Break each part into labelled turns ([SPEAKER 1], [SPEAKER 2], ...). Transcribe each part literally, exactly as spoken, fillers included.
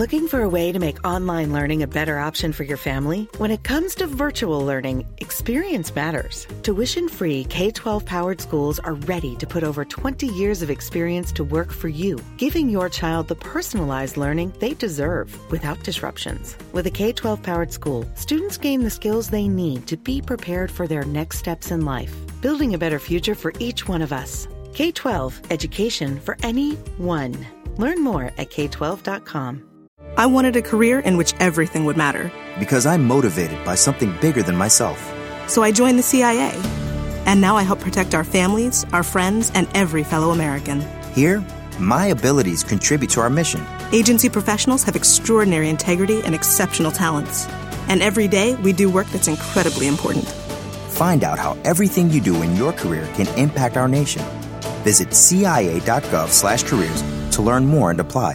[SPEAKER 1] Looking for a way to make online learning a better option for your family? When it comes to virtual learning, experience matters. Tuition-free K twelve powered schools are ready to put over twenty years of experience to work for you, giving your child the personalized learning they deserve without disruptions. With a K twelve powered school, students gain the skills they need to be prepared for their next steps in life, building a better future for each one of us. K twelve, education for anyone. Learn more at K twelve dot com.
[SPEAKER 2] I wanted a career in which everything would matter.
[SPEAKER 3] Because I'm motivated by something bigger than myself.
[SPEAKER 2] So I joined the C I A. And now I help protect our families, our friends, and every fellow American.
[SPEAKER 3] Here, my abilities contribute to our mission.
[SPEAKER 2] Agency professionals have extraordinary integrity and exceptional talents. And every day, we do work that's incredibly important.
[SPEAKER 3] Find out how everything you do in your career can impact our nation. Visit C I A dot gov slash careers to learn more and apply.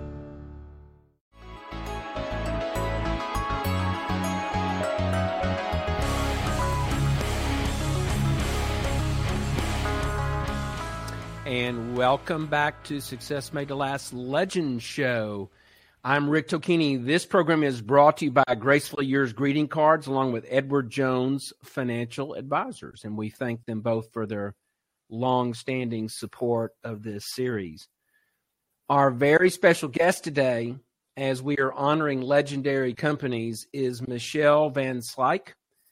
[SPEAKER 4] And welcome back to Success Made to Last Legend Show. I'm Rick Tocchini. This program is brought to you by Gracefully Yours greeting cards along with Edward Jones Financial Advisors. And we thank them both for their long-standing support of this series. Our very special guest today, as we are honoring legendary companies, is Michelle Van Slyke.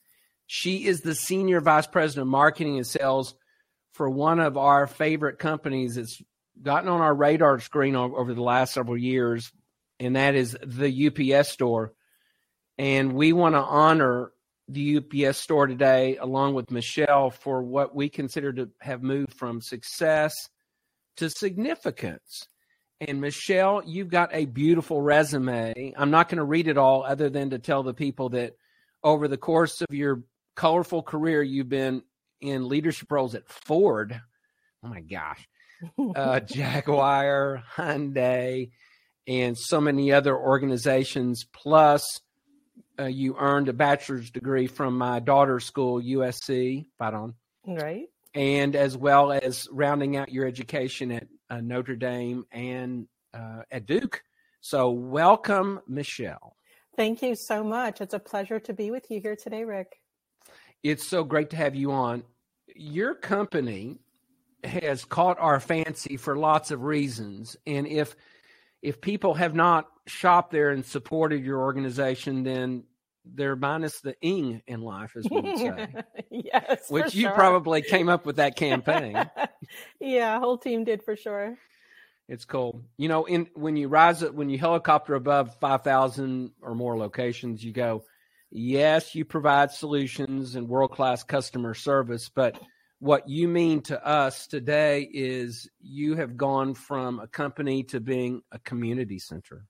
[SPEAKER 4] She is the Senior Vice President of Marketing and Sales for one of our favorite companies that's gotten on our radar screen over the last several years, and that is the U P S Store. And we want to honor the U P S Store today, along with Michelle, for what we consider to have moved from success to significance. And Michelle, you've got a beautiful resume. I'm not going to read it all other than to tell the people that over the course of your colorful career, you've been in leadership roles at Ford, oh my gosh, uh, Jaguar, Hyundai, and so many other organizations. Plus, uh, you earned a bachelor's degree from my daughter's school, U S C, right on.
[SPEAKER 5] Right.
[SPEAKER 4] And as well as rounding out your education at uh, Notre Dame and uh, at Duke. So welcome, Michelle.
[SPEAKER 5] Thank you so much. It's a pleasure to be with you here today, Rick.
[SPEAKER 4] It's so great to have you on. Your company has caught our fancy for lots of reasons. And if if people have not shopped there and supported your organization, then they're minus the ing in life, as we would say.
[SPEAKER 5] Yes,
[SPEAKER 4] Which
[SPEAKER 5] for
[SPEAKER 4] you
[SPEAKER 5] sure.
[SPEAKER 4] probably came up with that campaign.
[SPEAKER 5] Yeah, whole team did for sure.
[SPEAKER 4] It's cool. You know, in when you rise when you helicopter above five thousand or more locations, you go, yes, you provide solutions and world-class customer service, but what you mean to us today is you have gone from a company to being a community center.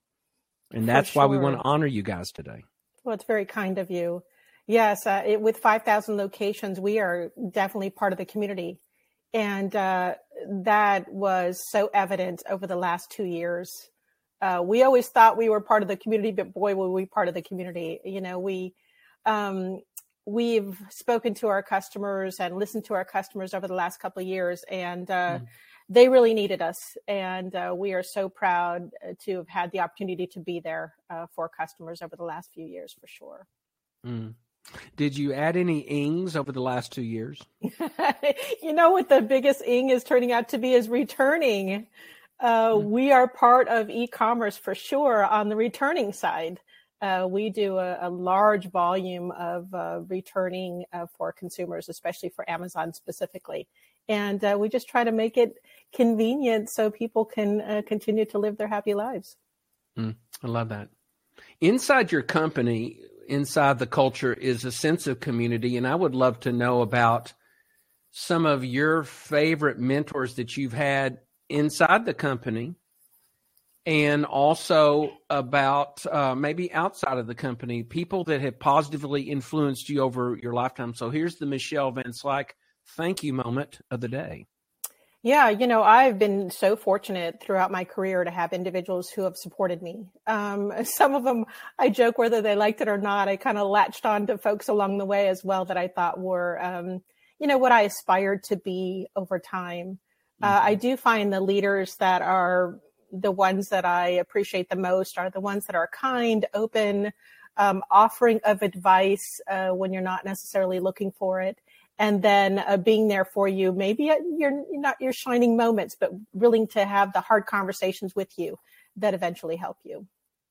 [SPEAKER 4] And that's
[SPEAKER 5] For
[SPEAKER 4] why we
[SPEAKER 5] sure.
[SPEAKER 4] want to honor you guys today.
[SPEAKER 5] Well, it's very kind of you. Yes, uh, it, with five thousand locations, we are definitely part of the community. And uh, that was so evident over the last two years. Uh, we always thought we were part of the community, but boy, were we part of the community. You know, we, um, we've spoken to our customers and listened to our customers over the last couple of years, and uh, mm. they really needed us. And uh, we are so proud to have had the opportunity to be there uh, for customers over the last few years, for sure.
[SPEAKER 4] Mm. Did you add any ings over the last two years?
[SPEAKER 5] You know what the biggest ing is turning out to be is returning. Uh, we are part of e-commerce for sure on the returning side. Uh, we do a, a large volume of uh, returning uh, for consumers, especially for Amazon specifically. And uh, we just try to make it convenient so people can uh, continue to live their happy lives.
[SPEAKER 4] Mm, I love that. Inside your company, inside the culture is a sense of community. And I would love to know about some of your favorite mentors that you've had inside the company, and also about uh, maybe outside of the company, people that have positively influenced you over your lifetime. So here's the Michelle Van Slyke thank you moment of the day.
[SPEAKER 5] Yeah, you know, I've been so fortunate throughout my career to have individuals who have supported me. Um, some of them, I joke whether they liked it or not, I kind of latched on to folks along the way as well that I thought were, um, you know, what I aspired to be over time. Uh, I do find the leaders that are the ones that I appreciate the most are the ones that are kind, open, um, offering of advice uh, when you're not necessarily looking for it, and then uh, being there for you, maybe at your not your shining moments, but willing to have the hard conversations with you that eventually help you.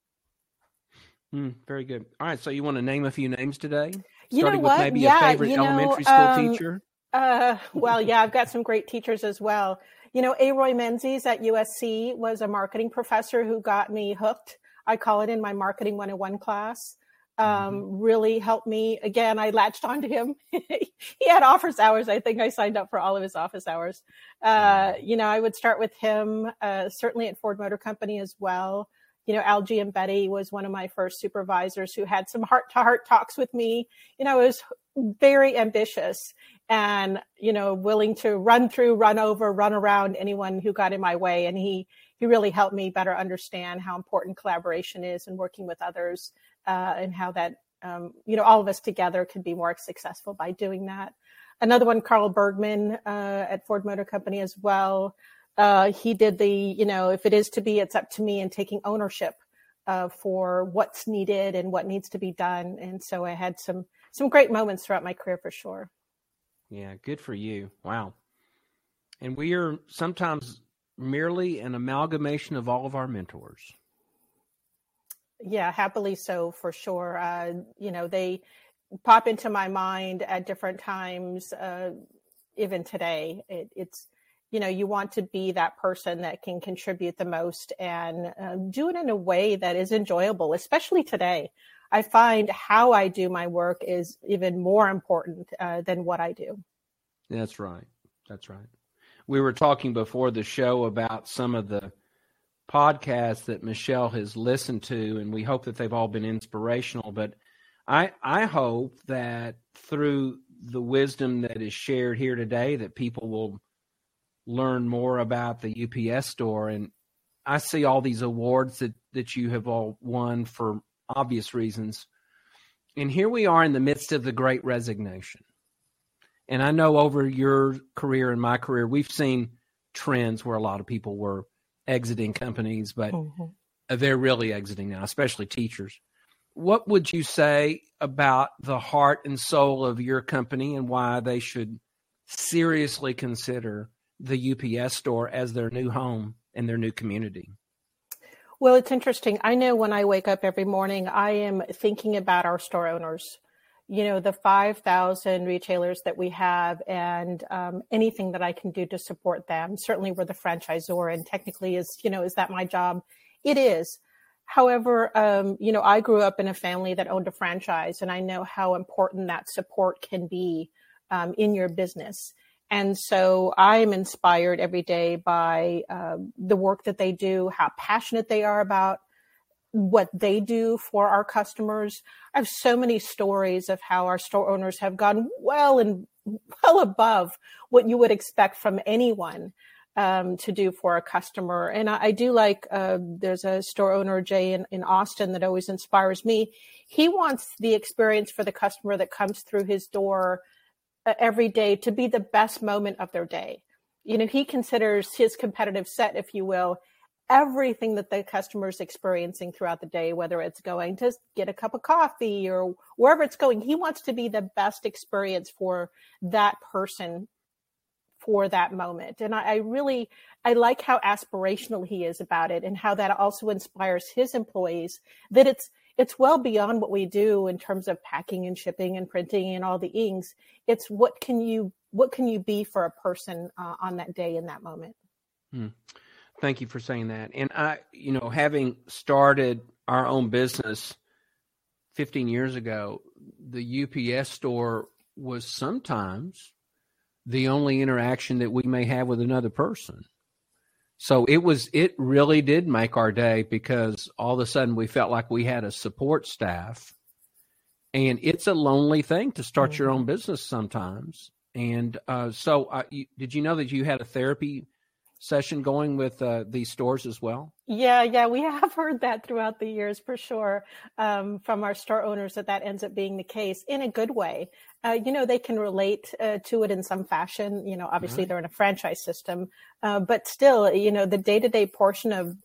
[SPEAKER 4] Mm, very good. All right, so you want to name a few names today?
[SPEAKER 5] You
[SPEAKER 4] Starting
[SPEAKER 5] know what?
[SPEAKER 4] with maybe
[SPEAKER 5] Yeah,
[SPEAKER 4] a favorite
[SPEAKER 5] you know,
[SPEAKER 4] elementary school
[SPEAKER 5] um,
[SPEAKER 4] teacher?
[SPEAKER 5] Uh, well, yeah, I've got some great teachers as well. You know, A. Roy Menzies at U S C was a marketing professor who got me hooked. I call it in my Marketing one oh one class. Um, mm-hmm. Really helped me. Again, I latched onto him. He had office hours. I think I signed up for all of his office hours. Uh, you know, I would start with him, uh, certainly at Ford Motor Company as well. You know, Al Giambetti was one of my first supervisors who had some heart-to-heart talks with me. You know, I was very ambitious and, you know, willing to run through, run over, run around anyone who got in my way. And he he really helped me better understand how important collaboration is and working with others, uh, and how that, um, you know, all of us together can be more successful by doing that. Another one, Carl Bergman uh, at Ford Motor Company as well. Uh, he did the, you know, if it is to be, it's up to me, and taking ownership uh, for what's needed and what needs to be done. And so I had some some great moments throughout my career for sure.
[SPEAKER 4] Yeah, good for you. Wow. And we are sometimes merely an amalgamation of all of our mentors.
[SPEAKER 5] Yeah, happily so, for sure. Uh, you know, they pop into my mind at different times, uh, even today. It, it's, you know, you want to be that person that can contribute the most and uh, do it in a way that is enjoyable, especially today. I find how I do my work is even more important uh, than what I do.
[SPEAKER 4] That's right. That's right. We were talking before the show about some of the podcasts that Michelle has listened to, and we hope that they've all been inspirational. But I, I hope that through the wisdom that is shared here today, that people will learn more about the U P S store. And I see all these awards that, that you have all won for obvious reasons. And here we are in the midst of the Great Resignation. And I know over your career and my career, we've seen trends where a lot of people were exiting companies, but mm-hmm. they're really exiting now, especially teachers. What would you say about the heart and soul of your company and why they should seriously consider the U P S store as their new home and their new community?
[SPEAKER 5] Well, it's interesting. I know when I wake up every morning, I am thinking about our store owners, you know, the five thousand retailers that we have, and um, anything that I can do to support them. Certainly we're the franchisor, and technically is, you know, is that my job? It is. However, um, you know, I grew up in a family that owned a franchise, and I know how important that support can be um, in your business. And so I'm inspired every day by uh, the work that they do, how passionate they are about what they do for our customers. I have so many stories of how our store owners have gone well and well above what you would expect from anyone um, to do for a customer. And I, I do like, uh, there's a store owner, Jay, in, in Austin that always inspires me. He wants the experience for the customer that comes through his door every day to be the best moment of their day. You know, he considers his competitive set, if you will, everything that the customer is experiencing throughout the day, whether it's going to get a cup of coffee or wherever it's going. He wants to be the best experience for that person for that moment. And I, I really, I like how aspirational he is about it, and how that also inspires his employees, that it's, it's well beyond what we do in terms of packing and shipping and printing and all the inks. It's what can you, what can you be for a person uh, on that day in that moment?
[SPEAKER 4] Hmm. Thank you for saying that. And I, you know, having started our own business fifteen years ago, the U P S store was sometimes the only interaction that we may have with another person. So it was, it really did make our day, because all of a sudden we felt like we had a support staff, and it's a lonely thing to start mm-hmm. your own business sometimes. And uh, so uh, you, did you know that you had a therapy session going with uh, these stores as well?
[SPEAKER 5] Yeah, yeah, we have heard that throughout the years for sure, um, from our store owners, that that ends up being the case in a good way. Uh, you know, they can relate uh, to it in some fashion. You know, obviously right. They're in a franchise system, uh, but still, you know, the day-to-day portion of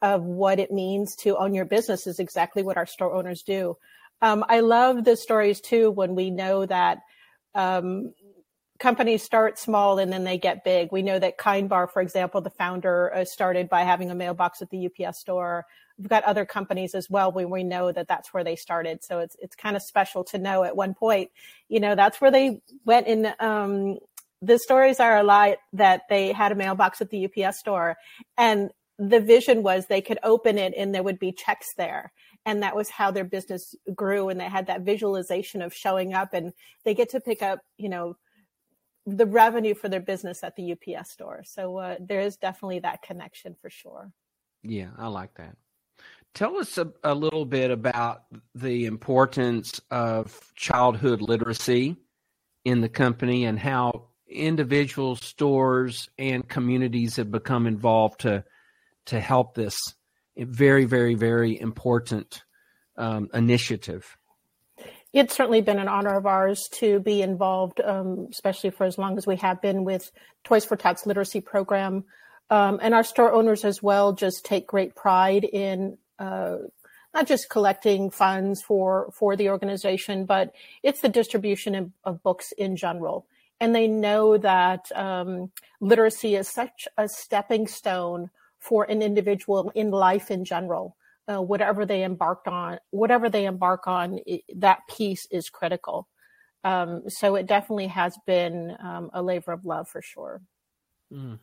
[SPEAKER 5] of what it means to own your business is exactly what our store owners do. Um, I love the stories too, when we know that um, companies start small and then they get big. We know that Kind Bar, for example, the founder uh, started by having a mailbox at the U P S store. We've got other companies as well where we know that that's where they started. So it's it's kind of special to know at one point, you know, that's where they went. In um, the stories are a lot that they had a mailbox at the U P S store, and the vision was they could open it and there would be checks there. And that was how their business grew. And they had that visualization of showing up, and they get to pick up, you know, the revenue for their business at the U P S store. So uh, there is definitely that connection for sure.
[SPEAKER 4] Yeah, I like that. Tell us a, a little bit about the importance of childhood literacy in the company and how individual stores and communities have become involved to to help this very, very, very important um, initiative.
[SPEAKER 5] It's certainly been an honor of ours to be involved, um, especially for as long as we have been, with Toys for Tots literacy program. Um, and our store owners as well just take great pride in uh, not just collecting funds for, for the organization, but it's the distribution of, of books in general. And they know that um, literacy is such a stepping stone for an individual in life in general. Uh, whatever they embarked on, whatever they embark on, it, that piece is critical. Um, so it definitely has been um, a labor of love for sure.
[SPEAKER 4] Mm.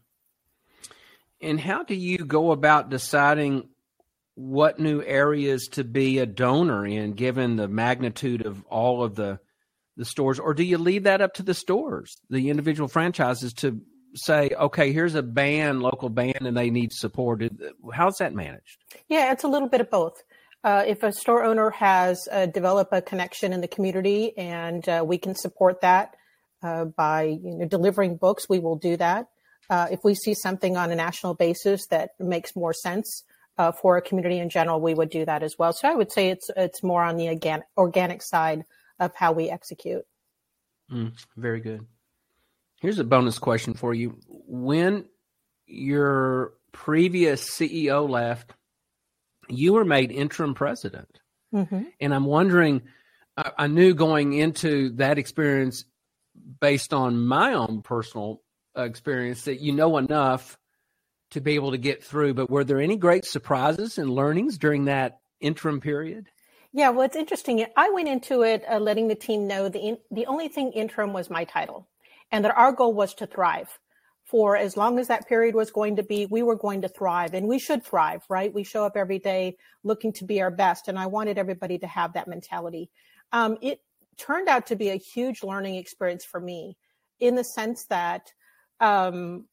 [SPEAKER 4] And how do you go about deciding what new areas to be a donor in, given the magnitude of all of the the stores? Or do you leave that up to the stores, the individual franchises, to say, okay, here's a band, local band, and they need support? How's that managed?
[SPEAKER 5] Yeah, it's a little bit of both. Uh, if a store owner has uh, developed a connection in the community and uh, we can support that uh, by you know, delivering books, we will do that. Uh, if we see something on a national basis that makes more sense uh, for a community in general, we would do that as well. So I would say it's it's more on the organic, organic side of how we execute.
[SPEAKER 4] Mm, very good. Here's a bonus question for you. When your previous C E O left, you were made interim president. Mm-hmm. And I'm wondering, I, I knew going into that experience, based on my own personal experience, that you know enough to be able to get through. But were there any great surprises and learnings during that interim period?
[SPEAKER 5] Yeah, well, it's interesting. I went into it uh, letting the team know the in, the only thing interim was my title, and that our goal was to thrive. For as long as that period was going to be, we were going to thrive, and we should thrive, right? We show up every day looking to be our best, and I wanted everybody to have that mentality. Um, it turned out to be a huge learning experience for me, in the sense that um,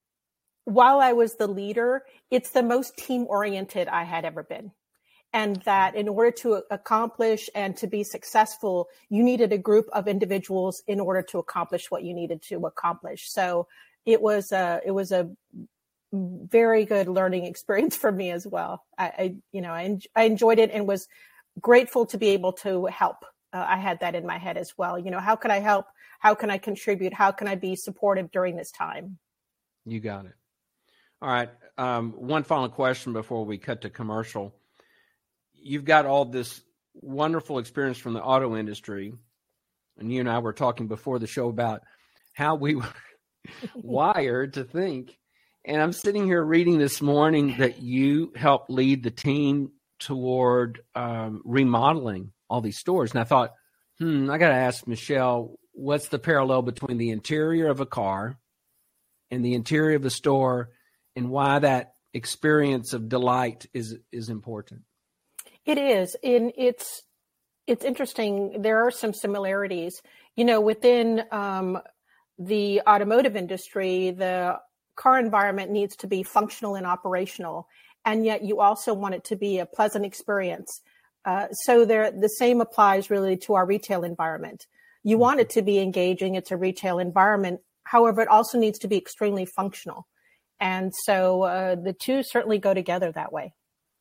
[SPEAKER 5] while I was the leader, it's the most team-oriented I had ever been. And that in order to accomplish and to be successful, you needed a group of individuals in order to accomplish what you needed to accomplish. So it was a, it was a very good learning experience for me as well. I, I you know, I, I enjoyed it and was grateful to be able to help. Uh, I had that in my head as well. You know, how can I help? How can I contribute? How can I be supportive during this time?
[SPEAKER 4] You got it. All right. Um, one final question before we cut to commercial. You've got all this wonderful experience from the auto industry, and you and I were talking before the show about how we were wired to think. And I'm sitting here reading this morning that you helped lead the team toward um, remodeling all these stores. And I thought, hmm, I got to ask Michelle, what's the parallel between the interior of a car and the interior of a store, and why that experience of delight is is important?
[SPEAKER 5] It is. In it's it's interesting. There are some similarities. You know, within um, the automotive industry, the car environment needs to be functional and operational, and yet you also want it to be a pleasant experience. Uh, so there, the same applies really to our retail environment. You mm-hmm. want it to be engaging. It's a retail environment. However, it also needs to be extremely functional. And so uh, the two certainly go together that way.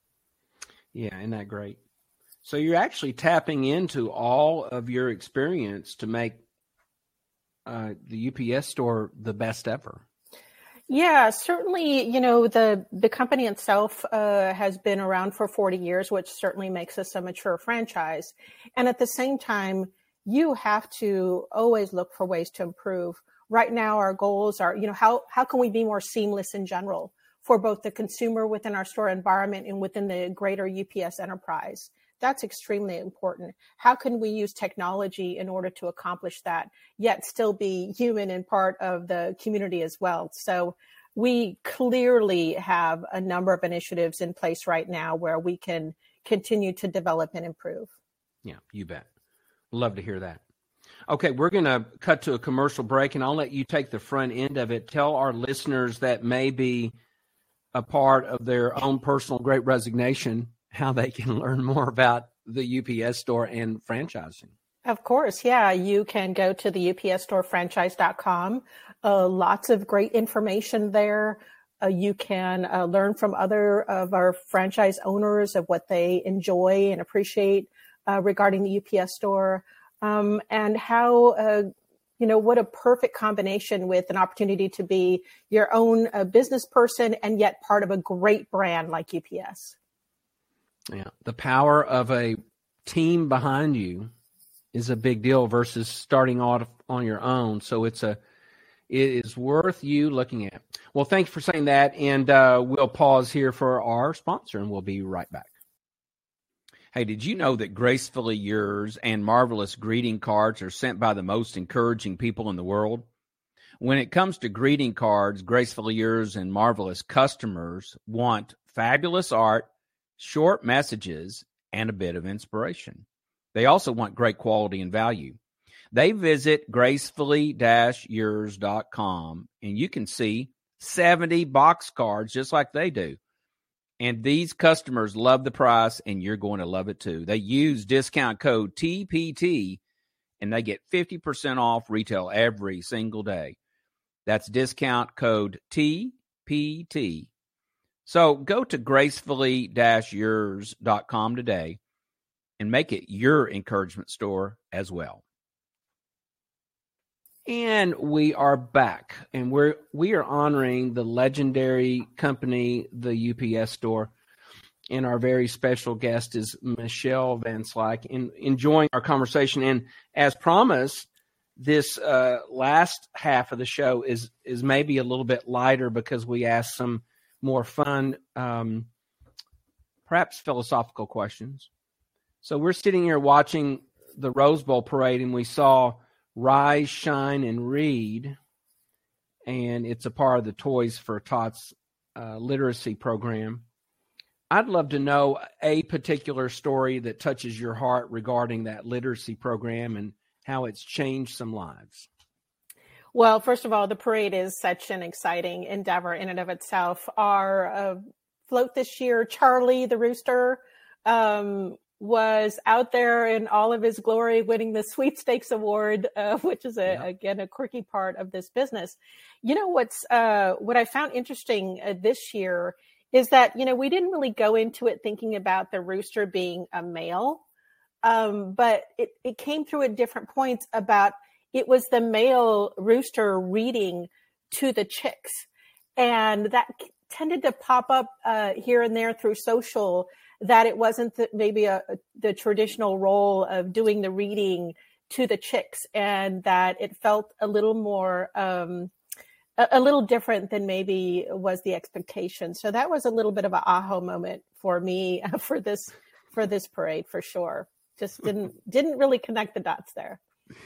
[SPEAKER 4] Yeah, isn't that great? So you're actually tapping into all of your experience to make uh, the U P S store the best ever.
[SPEAKER 5] Yeah, certainly, you know, the, the company itself uh, has been around for forty years, which certainly makes us a mature franchise. And at the same time, you have to always look for ways to improve. Right now, our goals are, you know, how, how can we be more seamless in general for both the consumer within our store environment and within the greater U P S enterprise? That's extremely important. How can we use technology in order to accomplish that, yet still be human and part of the community as well? So we clearly have a number of initiatives in place right now where we can continue to develop and improve.
[SPEAKER 4] Yeah, you bet. Love to hear that. Okay, we're going to cut to a commercial break, and I'll let you take the front end of it. Tell our listeners that may be a part of their own personal Great Resignation how they can learn more about the U P S store and franchising.
[SPEAKER 5] Of course, yeah. You can go to the U P S store franchise dot com. Uh, lots of great information there. Uh, you can uh, learn from other of our franchise owners of what they enjoy and appreciate uh, regarding the U P S store, um, and how, uh, you know, what a perfect combination with an opportunity to be your own uh, business person and yet part of a great brand like U P S.
[SPEAKER 4] Yeah, the power of a team behind you is a big deal versus starting off on your own. So it's a, it is worth you looking at. Well, thanks for saying that, and uh, we'll pause here for our sponsor, and we'll be right back. Hey, did you know that Gracefully Yours and Marvelous greeting cards are sent by the most encouraging people in the world? When it comes to greeting cards, Gracefully Yours and Marvelous customers want fabulous art, short messages, and a bit of inspiration. They also want great quality and value. They visit gracefully dash yours dot com, and you can see seventy box cards just like they do. And these customers love the price, and you're going to love it too. They use discount code T P T, and they get fifty percent off retail every single day. That's discount code T P T. So go to gracefully dash yours dot com today and make it your encouragement store as well. And we are back, and we're we are honoring the legendary company, the U P S store, and our very special guest is Michelle Van Slyke, in enjoying our conversation. And as promised, this uh, last half of the show is is maybe a little bit lighter because we asked some more fun, um, perhaps philosophical questions. So we're sitting here watching the Rose Bowl parade, and we saw Rise, Shine, and Read, and it's a part of the Toys for Tots uh, literacy program. I'd love to know a particular story that touches your heart regarding that literacy program and how it's changed some lives.
[SPEAKER 5] Well, first of all, the parade is such an exciting endeavor in and of itself. Our uh, float this year, Charlie the Rooster, um, was out there in all of his glory, winning the Sweepstakes Award, uh, which is, a, yeah. again, a quirky part of this business. You know, what's uh, what I found interesting uh, this year is that, you know, we didn't really go into it thinking about the rooster being a male, um, but it, it came through at different points about it was the male rooster reading to the chicks. And that tended to pop up uh, here and there through social, that it wasn't the, maybe a, a, the traditional role of doing the reading to the chicks, and that it felt a little more, um, a, a little different than maybe was the expectation. So that was a little bit of an aha moment for me uh, for this, for this parade, for sure. Just didn't, didn't really connect the dots there.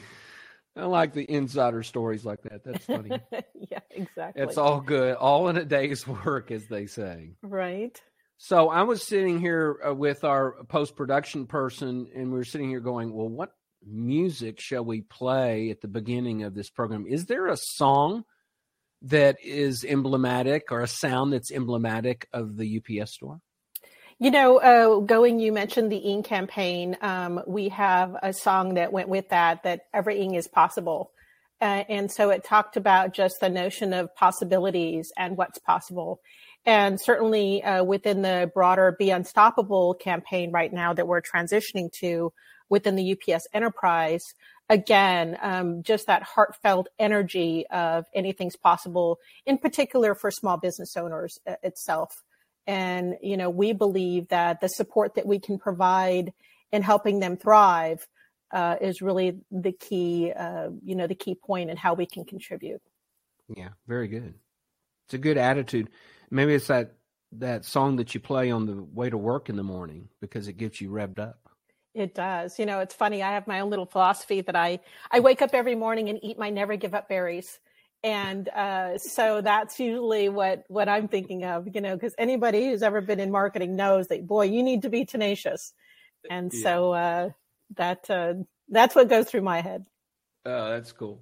[SPEAKER 4] I like the insider stories like that. That's funny.
[SPEAKER 5] Yeah, exactly.
[SPEAKER 4] It's all good. All in a day's work, as they say.
[SPEAKER 5] Right.
[SPEAKER 4] So I was sitting here uh, with our post-production person, and we were sitting here going, well, what music shall we play at the beginning of this program? Is there a song that is emblematic or a sound that's emblematic of the U P S store?
[SPEAKER 5] You know, uh, going, you mentioned the Ing campaign. Um, we have a song that went with that, that every Ing is possible. Uh, and so it talked about just the notion of possibilities and what's possible. And certainly uh, within the broader Be Unstoppable campaign right now that we're transitioning to within the U P S enterprise, again, um, just that heartfelt energy of anything's possible, in particular for small business owners uh, itself. And, you know, we believe that the support that we can provide in helping them thrive uh, is really the key, uh, you know, the key point in how we can contribute.
[SPEAKER 4] Yeah, very good. It's a good attitude. Maybe it's that, that song that you play on the way to work in the morning because it gets you revved up.
[SPEAKER 5] It does. You know, it's funny. I have my own little philosophy that I, I wake up every morning and eat my never give up berries. And uh, so that's usually what, what I'm thinking of, you know, because anybody who's ever been in marketing knows that, boy, you need to be tenacious. And yeah. so uh, that uh, that's what goes through my head.
[SPEAKER 4] Oh, that's cool.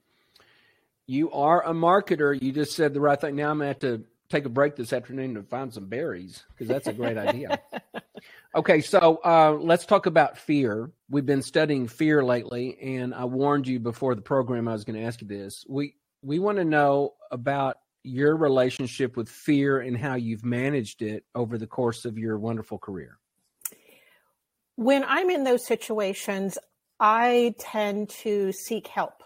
[SPEAKER 4] You are a marketer. You just said the right thing. Now I'm going to have to take a break this afternoon to find some berries because that's a great idea. Okay, so uh, let's talk about fear. We've been studying fear lately, and I warned you before the program I was going to ask you this. We we want to know about your relationship with fear and how you've managed it over the course of your wonderful career.
[SPEAKER 5] When I'm in those situations, I tend to seek help.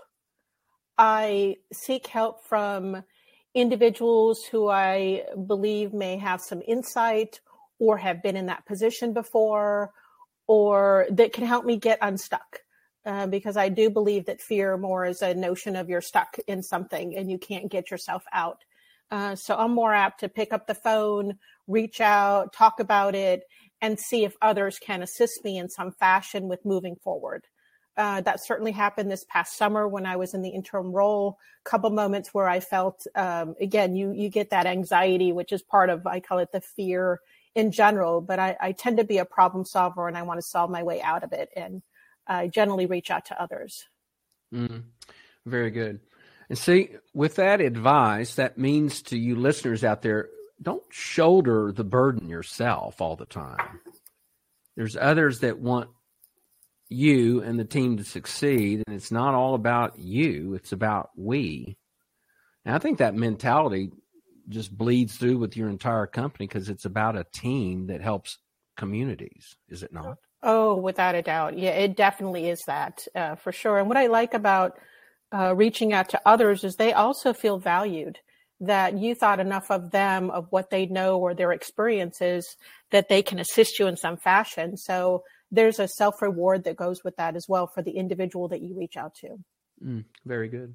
[SPEAKER 5] I seek help from individuals who I believe may have some insight or have been in that position before, or that can help me get unstuck. Uh, because I do believe that fear more is a notion of you're stuck in something and you can't get yourself out. Uh, so I'm more apt to pick up the phone, reach out, talk about it, and see if others can assist me in some fashion with moving forward. Uh, that certainly happened this past summer when I was in the interim role. A couple moments where I felt, um, again, you you get that anxiety, which is part of, I call it the fear in general, but I, I tend to be a problem solver and I want to solve my way out of it. And I generally reach out to others. Mm,
[SPEAKER 4] very good. And see, with that advice, that means to you listeners out there, don't shoulder the burden yourself all the time. There's others that want you and the team to succeed, and it's not all about you, it's about we. And I think that mentality just bleeds through with your entire company because it's about a team that helps communities, is it not?
[SPEAKER 5] Oh, without a doubt. Yeah, it definitely is that, uh, for sure. And what I like about uh, reaching out to others is they also feel valued, that you thought enough of them, of what they know or their experiences, that they can assist you in some fashion. So there's a self-reward that goes with that as well for the individual that you reach out to.
[SPEAKER 4] Mm, very good.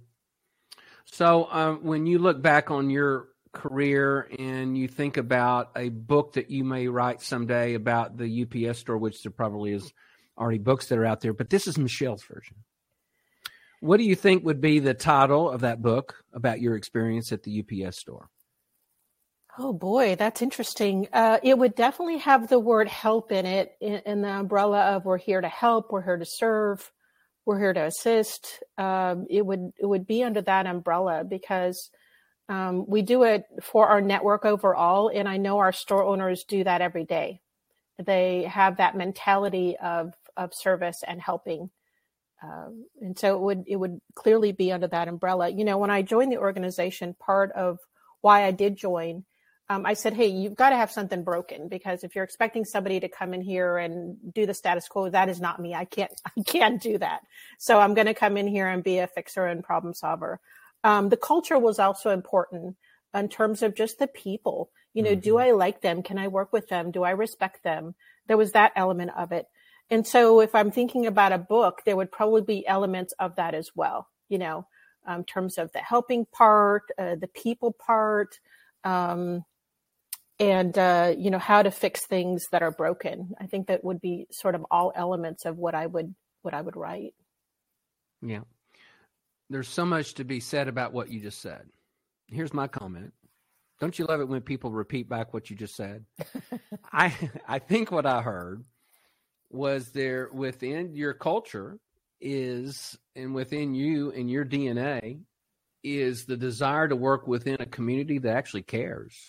[SPEAKER 4] So um, when you look back on your career and you think about a book that you may write someday about the U P S store, which there probably is already books that are out there, but this is Michelle's version. What do you think would be the title of that book about your experience at the U P S store?
[SPEAKER 5] Oh boy, that's interesting. Uh, it would definitely have the word help in it, in, in the umbrella of we're here to help, we're here to serve, we're here to assist. Um, it would it would be under that umbrella because um, we do it for our network overall, and I know our store owners do that every day. They have that mentality of of service and helping, um, and so it would it would clearly be under that umbrella. You know, when I joined the organization, part of why I did join, Um, I said, hey, you've got to have something broken, because if you're expecting somebody to come in here and do the status quo, that is not me. I can't, I can't do that. So I'm going to come in here and be a fixer and problem solver. Um, the culture was also important in terms of just the people. You know, mm-hmm. Do I like them? Can I work with them? Do I respect them? There was that element of it. And so if I'm thinking about a book, there would probably be elements of that as well, you know, um, in terms of the helping part, uh, the people part, um, and, uh, you know, how to fix things that are broken. I think that would be sort of all elements of what I would, what I would write.
[SPEAKER 4] Yeah. There's so much to be said about what you just said. Here's my comment. Don't you love it when people repeat back what you just said? I, I think what I heard was there within your culture is, and within you and your D N A is the desire to work within a community that actually cares.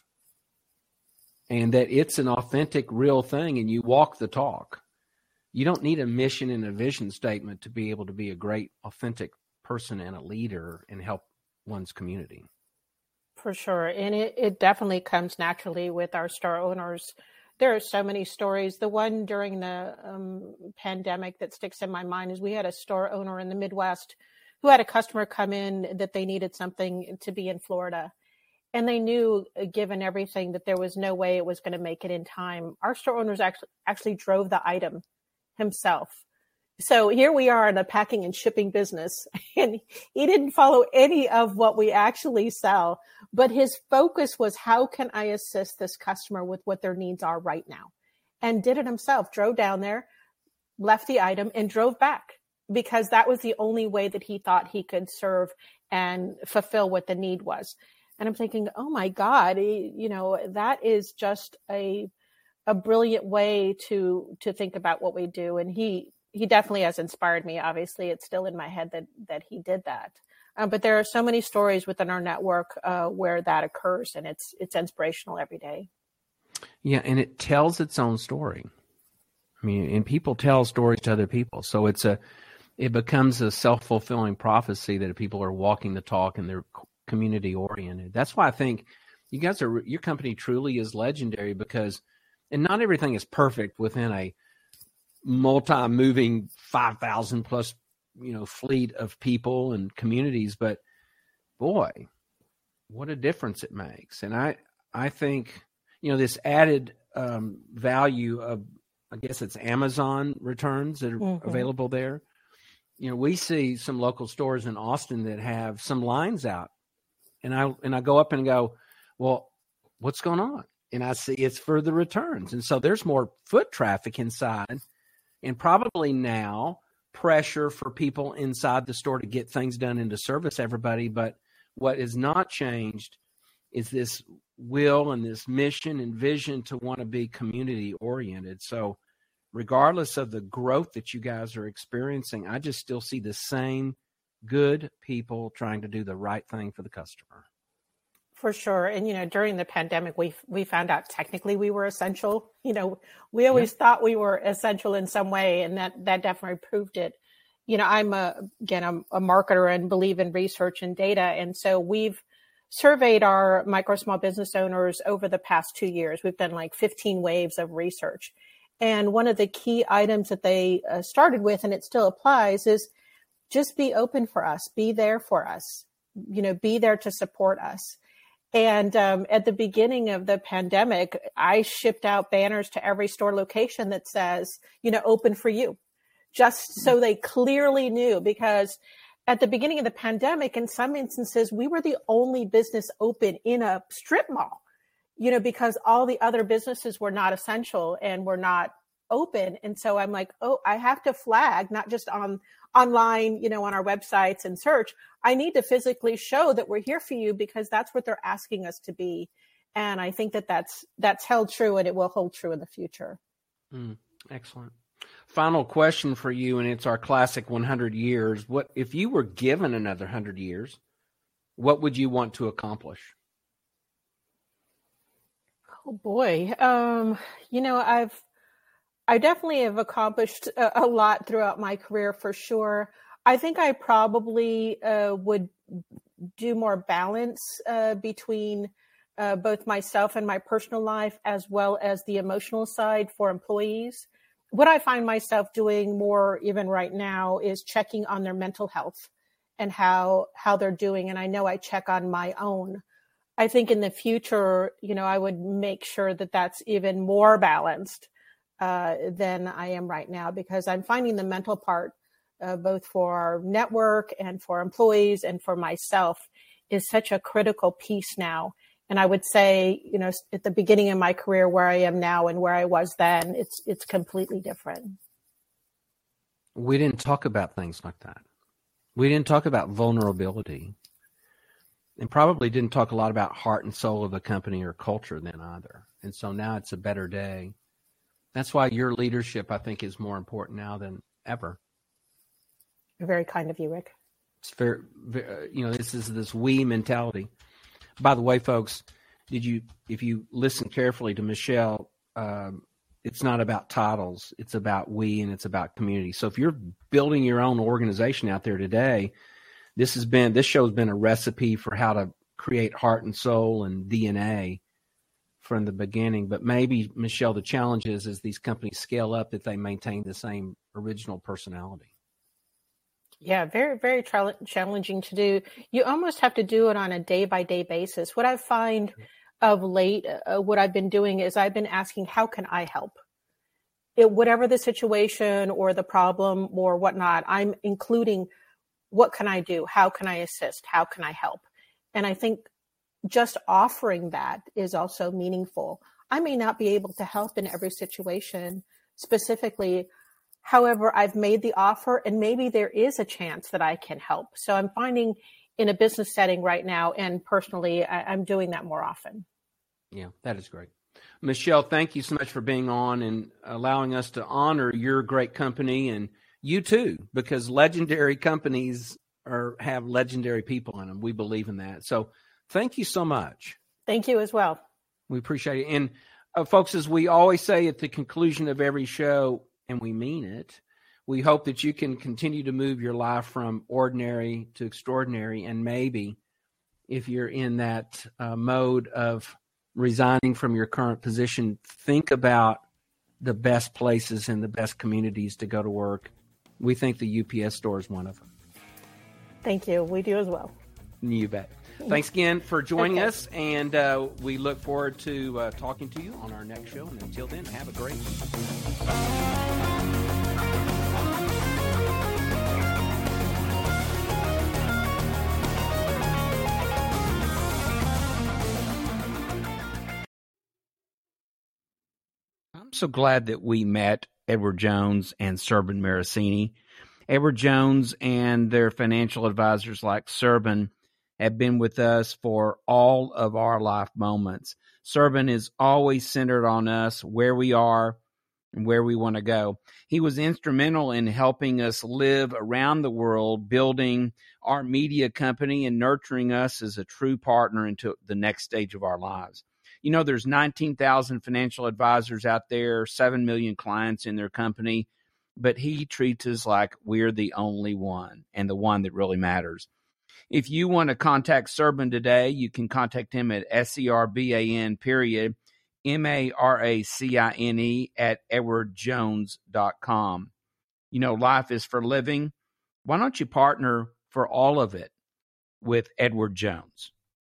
[SPEAKER 4] And that it's an authentic, real thing, and you walk the talk. You don't need a mission and a vision statement to be able to be a great, authentic person and a leader and help one's community.
[SPEAKER 5] For sure. And it, it definitely comes naturally with our store owners. there are so many stories. The one during the um, pandemic that sticks in my mind is we had a store owner in the Midwest who had a customer come in that they needed something to be in Florida. And they knew, given everything, that there was no way it was going to make it in time. Our store owners actually actually drove the item himself. So here we are in a packing and shipping business, and he didn't follow any of what we actually sell, but his focus was, how can I assist this customer with what their needs are right now? And did it himself, drove down there, left the item, and drove back, because that was the only way that he thought he could serve and fulfill what the need was. And I'm thinking, oh my God, you know, that is just a a brilliant way to to think about what we do. And he he definitely has inspired me. Obviously, it's still in my head that that he did that. Um, but there are so many stories within our network uh, where that occurs, and it's it's inspirational every day.
[SPEAKER 4] Yeah, and it tells its own story. I mean, and people tell stories to other people, so it's a it becomes a self-fulfilling prophecy that people are walking the talk and they're community oriented. That's why I think you guys are, your company truly is legendary, because, and not everything is perfect within a multi-moving five thousand plus, you know, fleet of people and communities, but boy, what a difference it makes. And I, I think, you know, this added um, value of, I guess it's Amazon returns that are mm-hmm. available there. You know, we see some local stores in Austin that have some lines out. And I and I go up and go, well, what's going on? And I see it's for the returns. And so there's more foot traffic inside, and probably now pressure for people inside the store to get things done and to service everybody. But what is not changed is this will and this mission and vision to want to be community oriented. So regardless of the growth that you guys are experiencing, I just still see the same good people trying to do the right thing for the customer.
[SPEAKER 5] For sure. And, you know, during the pandemic, we we found out technically we were essential. You know, we always yeah. thought we were essential in some way, and that, that definitely proved it. You know, I'm a, again, I'm a marketer and believe in research and data. And so we've surveyed our micro small business owners over the past two years. We've done like fifteen waves of research. And one of the key items that they uh, started with, and it still applies, is just be open for us, be there for us, you know, be there to support us. And um, at the beginning of the pandemic, I shipped out banners to every store location that says, you know, open for you, just so they clearly knew, because at the beginning of the pandemic, in some instances, we were the only business open in a strip mall, you know, because all the other businesses were not essential and were not open. And so I'm like, oh, I have to flag, not just on online, you know, on our websites and search. I need to physically show that we're here for you, because that's what they're asking us to be. And I think that that's, that's held true, and it will hold true in the future.
[SPEAKER 4] Mm, excellent. Final question for you, and it's our classic one hundred years. What, if you were given another one hundred years, what would you want to accomplish?
[SPEAKER 5] Oh boy. Um, you know, I've, I definitely have accomplished a, a lot throughout my career, for sure. I think I probably uh, would do more balance uh, between uh, both myself and my personal life, as well as the emotional side for employees. What I find myself doing more even right now is checking on their mental health and how how they're doing. And I know I check on my own. I think in the future, you know, I would make sure that that's even more balanced uh, than I am right now, because I'm finding the mental part, uh, both for our network and for employees and for myself, is such a critical piece now. And I would say, you know, at the beginning of my career, where I am now and where I was then, it's it's completely different.
[SPEAKER 4] We didn't talk about things like that. We didn't talk about vulnerability, and probably didn't talk a lot about heart and soul of a company or culture then either. And so now it's a better day. That's why your leadership, I think, is more important now than ever.
[SPEAKER 5] You're very kind of you, Rick.
[SPEAKER 4] It's very, very, you know, this is this we mentality. By the way, folks, did you, if you listen carefully to Michelle, um, it's not about titles. It's about we, and it's about community. So if you're building your own organization out there today, this has been, this show has been a recipe for how to create heart and soul and D N A from the beginning. But maybe, Michelle, the challenge is as these companies scale up that they maintain the same original personality.
[SPEAKER 5] Yeah, very, very tra- challenging to do. You almost have to do it on a day-by-day basis. What I find of late, uh, what I've been doing is I've been asking, how can I help? It, whatever the situation or the problem or whatnot, I'm including what can I do? How can I assist? How can I help? And I think just offering that is also meaningful. I may not be able to help in every situation specifically. However, I've made the offer and maybe there is a chance that I can help. So I'm finding in a business setting right now and personally, I, I'm doing that more often.
[SPEAKER 4] Yeah, that is great. Michelle, thank you so much for being on and allowing us to honor your great company and you too, because legendary companies are have legendary people in them. We believe in that. So thank you so much.
[SPEAKER 5] Thank you as well.
[SPEAKER 4] We appreciate it. And uh, folks, as we always say at the conclusion of every show, and we mean it, we hope that you can continue to move your life from ordinary to extraordinary. And maybe if you're in that uh, mode of resigning from your current position, think about the best places and the best communities to go to work. We think the U P S store is one of them.
[SPEAKER 5] Thank you. We do as well.
[SPEAKER 4] You bet. Thanks again for joining
[SPEAKER 5] okay.
[SPEAKER 4] us, and uh, we look forward to uh, talking to you on our next show. And until then, have a great one. I'm so glad that we met Edward Jones and Serban Marasini. Edward Jones and their financial advisors like Serban have been with us for all of our life moments. Serban is always centered on us, where we are and where we want to go. He was instrumental in helping us live around the world, building our media company and nurturing us as a true partner into the next stage of our lives. You know, there's nineteen thousand financial advisors out there, seven million clients in their company, but he treats us like we're the only one and the one that really matters. If you want to contact Serban today, you can contact him at S E R B A N period M A R A C I N E at edward jones dot com. You know, life is for living. Why don't you partner for all of it with Edward Jones?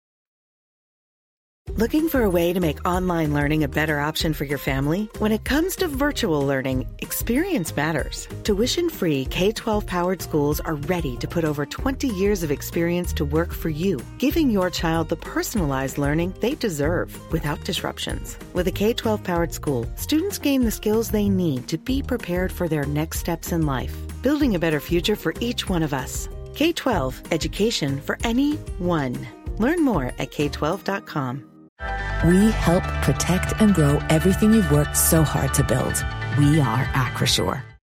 [SPEAKER 1] Looking for a way to make online learning a better option for your family? When it comes to virtual learning, experience matters. Tuition-free K twelve powered schools are ready to put over twenty years of experience to work for you, giving your child the personalized learning they deserve without disruptions. With a K twelve powered school, students gain the skills they need to be prepared for their next steps in life, building a better future for each one of us. K twelve, education for anyone. Learn more at K twelve dot com.
[SPEAKER 6] We help protect and grow everything you've worked so hard to build. We are Acrisure.